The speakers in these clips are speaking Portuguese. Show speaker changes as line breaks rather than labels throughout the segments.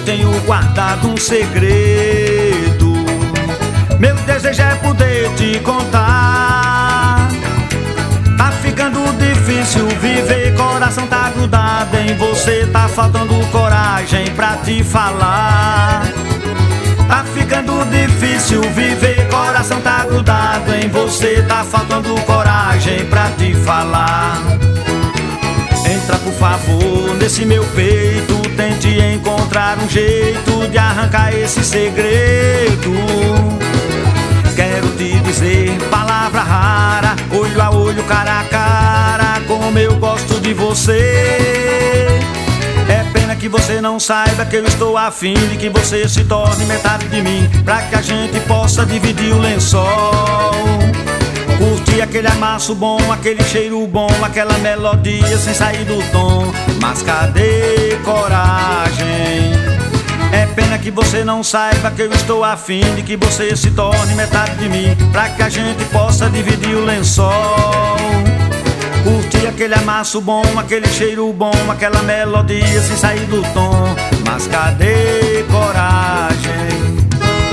tenho guardado um segredo. Meu desejo é poder te contar. Tá ficando difícil viver, coração tá grudado em você. Tá faltando coragem pra te falar. Tá ficando difícil viver, coração tá grudado em você. Tá faltando coragem pra te falar. Entra por favor nesse meu peito, tente encontrar um jeito de arrancar esse segredo. Quero te dizer palavra rara, olho a olho, cara a cara, como eu gosto de você. É pena que você não saiba que eu estou afim de que você se torne metade de mim, pra que a gente possa dividir o lençol. Curtir aquele amasso bom, aquele cheiro bom, aquela melodia sem sair do tom. Mas cadê coragem? É pena que você não saiba que eu estou afim de que você se torne metade de mim, pra que a gente possa dividir o lençol. Curtir aquele amasso bom, aquele cheiro bom, aquela melodia sem sair do tom. Mas cadê coragem?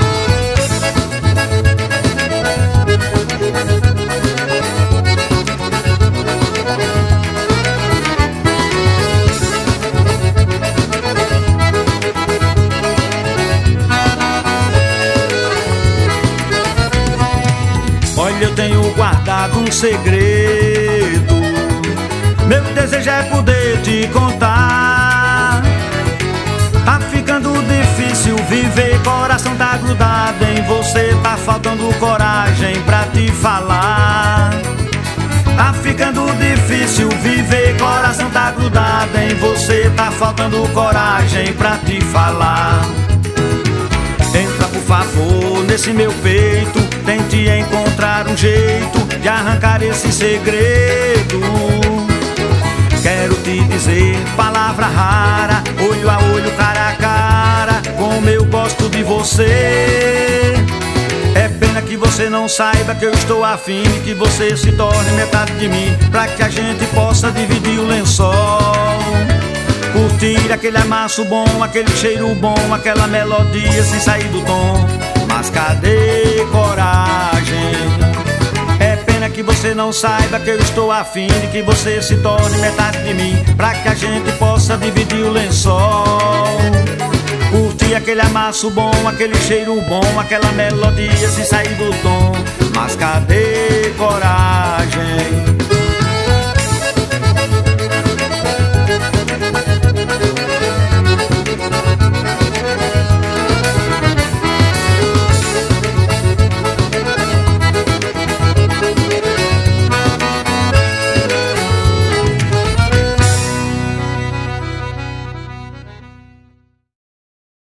Olha, eu tenho guardado um segredo. Meu desejo é poder te contar. Tá ficando difícil viver, coração tá grudado em você. Tá faltando coragem pra te falar. Tá ficando difícil viver, coração tá grudado em você. Tá faltando coragem pra te falar. Entra por favor nesse meu peito, tente encontrar um jeito de arrancar esse segredo. Quero te dizer palavra rara, olho a olho, cara a cara, como eu gosto de você. É pena que você não saiba que eu estou afim de que você se torne metade de mim, pra que a gente possa dividir o lençol. Curtir aquele amasso bom, aquele cheiro bom, aquela melodia sem sair do tom. Mas cadê coragem? É pena que você não saiba que eu estou afim de que você se torne metade de mim, pra que a gente possa dividir o lençol. Curtir aquele amasso bom, aquele cheiro bom, aquela melodia sem sair do tom. Mas cadê coragem?